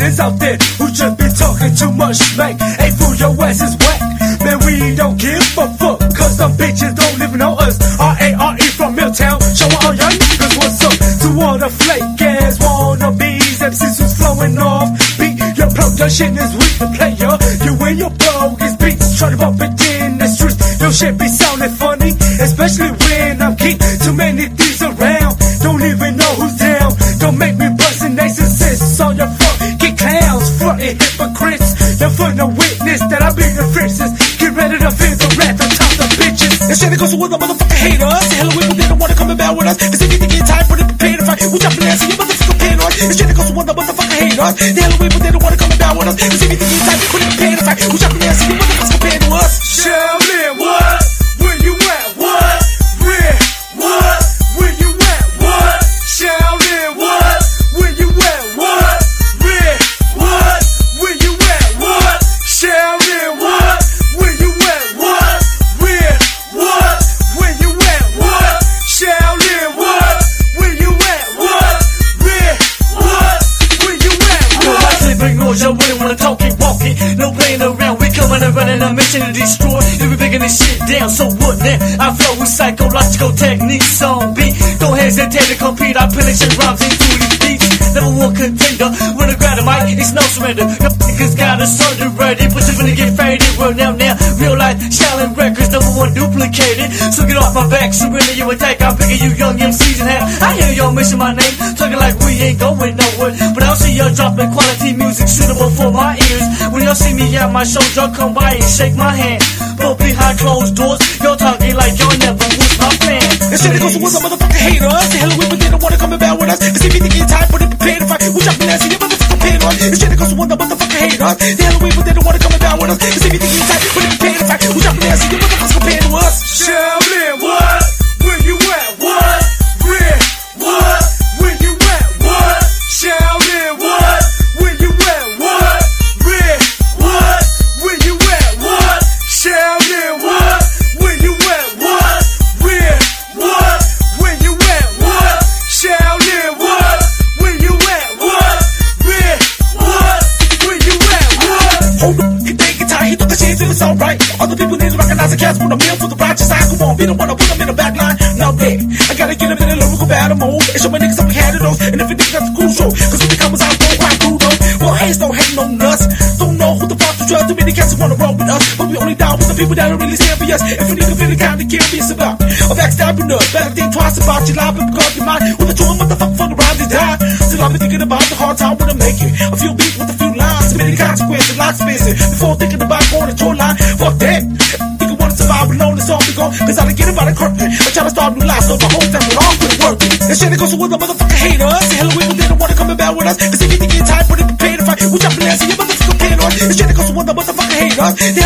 haters out there who just be talking too much smack. Hey, fool, your ass is whack. Man, we don't give a fuck, cause some bitches don't live know us. R.A.R.E. from Milltown, showing all y'all niggas what's up. To all the flake ass wannabes, MCs who's flowing off beat. Your production is weak, the player. You and your bogus beats, try to bump it in the streets. Your shit be sounding funny, especially when I'm keep too many thieves around. Don't even know who's down. Don't make me bust an ace and sis on your fucking clowns, frontin' hypocrites. You're for no witness that I be the fiercest. Get ready to feel the wrath on top of bitches. And shit, it goes with the motherfucking haters. The hell of people, they don't wanna come and battle with us. Cause if you think it's time for them to prepare to fight, we jumping ass in your motherfucking panels. And shit, it goes with the motherfucking haters. The hell of people, they don't wanna come and battle with us. Cause if you think it's time for them to prepare to fight, we jumping ass in your motherfucking panels. Shaolin, what? Where you at? What? Where? What? Where you at? What? Shaolin, what? Where you at? What? Where? What? Where you at? What? Shaolin, what? Where you at? What? Where? What? Where you at? What? Shaolin, what? Where you at? What? Where? What? Where you at? What? I say bring noise, y'all really wanna talk, keep walking. No playing around, we coming and running, I'm mission to destroy. We breaking this shit down, so what now? I flow with psychological techniques on beat. Don't hesitate to compete, I penetrate rhymes into these beats. Number one contender, when I grab the mic, it's no surrender. Your niggas got a certain ready, but you're gonna get faded. Well, now, real life, Shaolin Records, number one duplicated. So get off my back, surrender your attack. I'm picking you young MCs in half. I hear y'all mention my name, talking like we ain't going nowhere. But I'll see y'all dropping quality music suitable for my ears. When y'all see me at my show, y'all come by and shake my hand. But behind closed doors, y'all talking like y'all never was my fan. And shit, it goes with the motherfucking haters. The hell of people, they don't wanna come and battle with us. Cause if you think it's time for them to prepare to fight, we jumping ass in your motherfucking panels. And shit, it goes with the motherfucking haters. The hell of people, they don't wanna come and battle with us. Cause if you think it's time for them to prepare to fight, we jumping ass in your motherfucking panels. Shaolin, what? Where you at? What? Where? What? Where you at? What? Shaolin, what? Where you at? What? Where? What? Where you at? What? Shaolin, what? Where you at? What? Where? What? Where you at? What? Shaolin, what? Where you at? What? Where? What? Where you at? What? Hold up, you think it's time, he took a chance and it's alright. Other people need to recognize the cats with a meal for the righteous. I come on, be the one to put them in the back line. Now there, I gotta get them in the lyrical battle mode. And show my niggas up we had those. And if you think that's crucial, cause when it comes out, don't cry through those. Well, haters don't hate no nuts. Don't know who the fuck to trust. Too many cats who wanna roll with us. But we only down with the people that are really stand for us. If we need to feel the kind of curious about a backstabbing us, better think twice about your life because your mind with a true motherfucker fuck around and die. Still I've been thinking about the hard time when I make it. A few beats with a few lines, too many consequences, lots of business. Before thinking about going to your line, fuck that. Think I wanna survive alone, it's all we go. Cause I done get about a curtain. I'm trying to start a new life, so my whole family all good work. And shit, it goes with the motherfucking haters. The hell of people, they don't wanna come and battle with us. Cause if you think it's time for them to prepare to fight, we jumping ass in your motherfucking panels. And shit, it goes with the motherfucking haters. The